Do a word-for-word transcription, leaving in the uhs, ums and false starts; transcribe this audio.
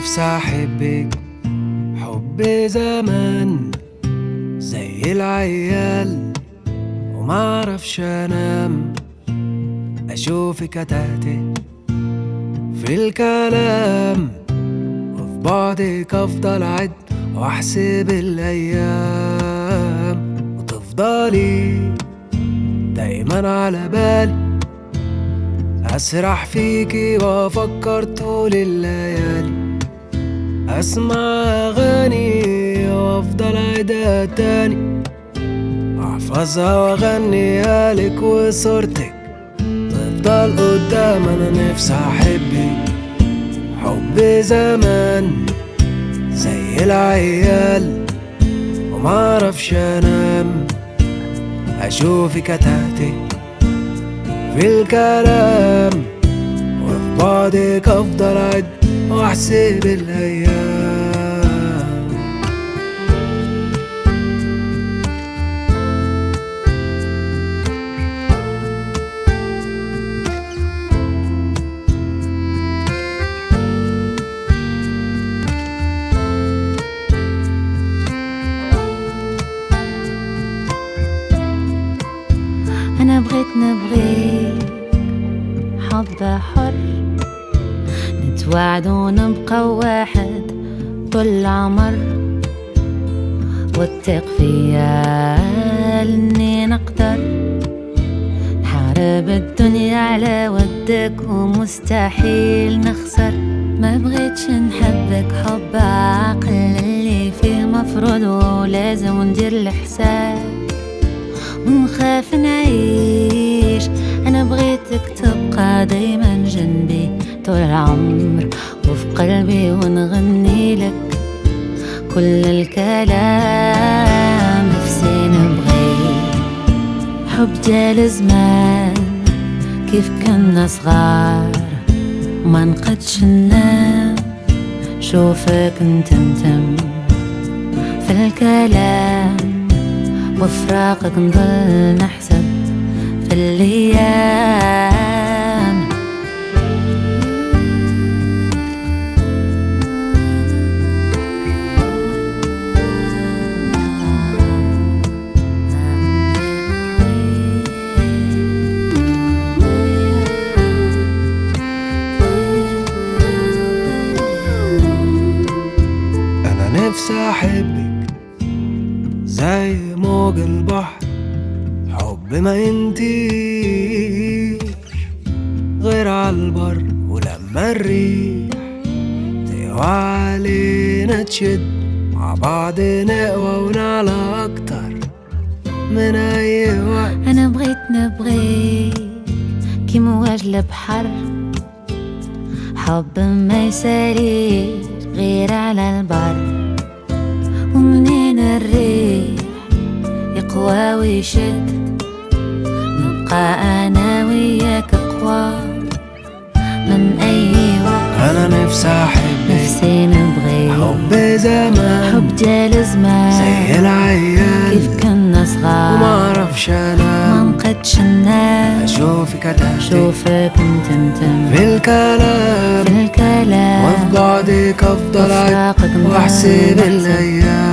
نفسي احبك حب زمان زي العيال، ومعرفش انام اشوفك اتهته في الكلام، وفي بعدك افضل اعد واحسب الايام، وتفضلي دايما على بالي، اسرح فيكي وافكر طول الليالي، اسمع اغاني وافضل اعيدها تاني، احفظها واغنيها لك وصورتك تفضل قدام. انا نفسي احبك حب زمان زي العيال، ومعرفش انام اشوفك اتهته في الكلام، وفي بعدك افضل اعد واحسب الايام. أنا بغيت نبغيك حب حر، نتوعد ونبقى واحد طول العمر، واتق فيا إني نقدر نحارب الدنيا على ودك ومستحيل نخسر. ما بغيتش نحبك حب عقل اللي فيه مفروض ولازم ندير الحساب ونخاف نعيش. أنا بغيتك تبقى دايما جنبي طول العمر وفي قلبي، ونغني لك كل الكلام. نفسي نبغيك حب ديال زمان كيف كنا صغار، وما نقدش ننام شوفك نتمتم في الكلام، وفراقك نضل نحسب في الأيام. أنا نفسي أحبك زي موج البحر، حب ما ينتهيش غير عالبر، ولما الريح تقوى علينا تشد مع بعض نقوى ونعلى أكتر من أي وقت. أنا بغيت نبغيك كي مواج البحر، حب ما يساليش غير على البر، ومنين الريح يقوى ويشد نبقى أنا وياك أقوى من أي وقت. أنا نفسي أحبك نفسي نبغيك حب زمان حب ديال زمان زي العيال، كيف كنا صغار ومعرفش ما أنام نقدش ننام أشوفك أتهته شوفك نتمتم في الكلام، في الكلام، وفي بعدك أفضل أعد وفراقك نضل واحسب نحسب الأيام.